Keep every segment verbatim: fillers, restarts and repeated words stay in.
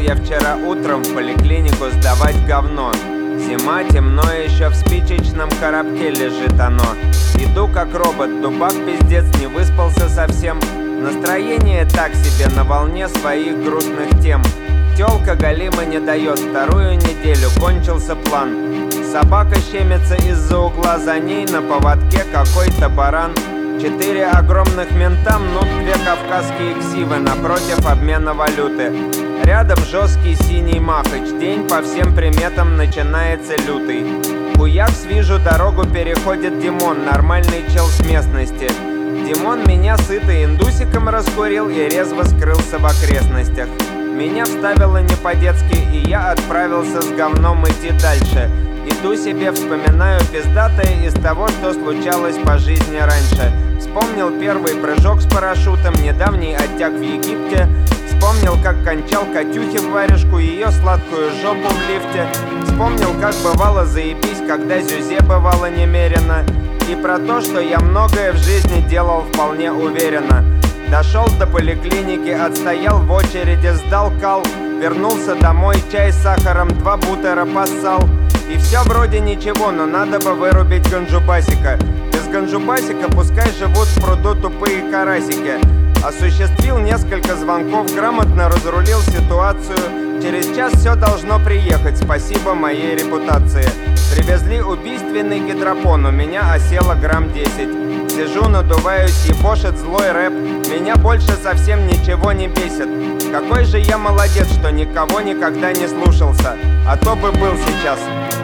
я вчера утром в поликлинику сдавать говно. Зима, темно, еще в спичечном коробке лежит оно. Иду как робот, дубак пиздец, не выспался совсем. Настроение так себе, на волне своих грустных тем. Тёлка галима не дает, вторую неделю кончился план. Собака щемится из-за угла, за ней на поводке какой-то баран. Четыре огромных мента мнут две кавказские ксивы напротив обмена валюты. Рядом жесткий синий махач, день по всем приметам начинается лютый. Хуякс, вижу, дорогу переходит Димон, нормальный чел с местности. Димон меня сытый индусиком раскурил и резво скрылся в окрестностях. Меня вставило не по-детски, и я отправился с говном идти дальше. Иду себе, вспоминаю пиздатое из того, что случалось по жизни раньше. Вспомнил первый прыжок с парашютом, недавний оттяг в Египте. Вспомнил, как кончал Катюхи в варежку, ее сладкую жопу в лифте. Вспомнил, как бывало заебись, когда зюзе бывало немерено. И про то, что я многое в жизни делал вполне уверенно. Дошел до поликлиники, отстоял в очереди, сдал кал. Вернулся домой, чай с сахаром, два бутера поссал. И все вроде ничего, но надо бы вырубить ганджубасика. Без ганджубасика пускай живут в пруду тупые карасики. Осуществил несколько звонков, грамотно разрулил ситуацию. Через час все должно приехать, спасибо моей репутации. Привезли убийственный гидропон, у меня осело грамм десять. Сижу, надуваюсь, ебошит злой рэп. Меня больше совсем ничего не бесит. Какой же я молодец, что никого никогда не слушался. А то бы был сейчас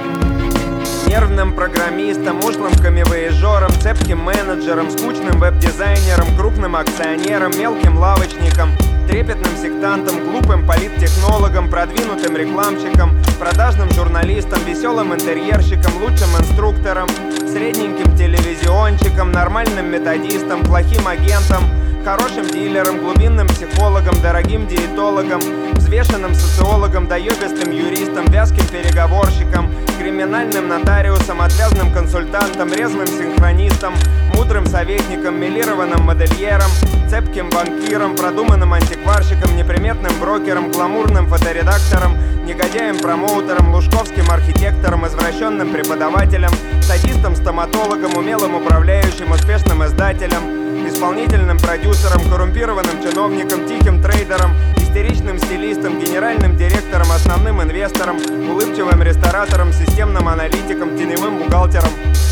нервным программистом, ушлым камевояжером, цепким менеджером, скучным веб-дизайнером, крупным акционером, мелким лавочником, трепетным сектантом, глупым политтехнологом, продвинутым рекламщиком, продажным журналистом, веселым интерьерщиком, лучшим инструктором, средненьким телевизионщиком, нормальным методистом, плохим агентом, хорошим дилером, глубинным психологом, дорогим диетологом, взвешенным социологом, доебистым юристом, вязким переговорщиком, криминальным нотариусом, отвязным консультантом, резвым синхронистом, мудрым советником, милированным модельером, цепким банкиром, продуманным антикварщиком, неприметным брокером, гламурным фоторедактором, негодяем-промоутером, лужковским архитектором, извращенным преподавателем, садистом-стоматологом, умелым управляющим, успешным издателем, исполнительным продюсером, коррумпированным чиновником, тихим трейдером, истеричным стилистом, генеральным директором, основным инвестором, улыбчивым ресторатором, системным аналитиком, теневым бухгалтером.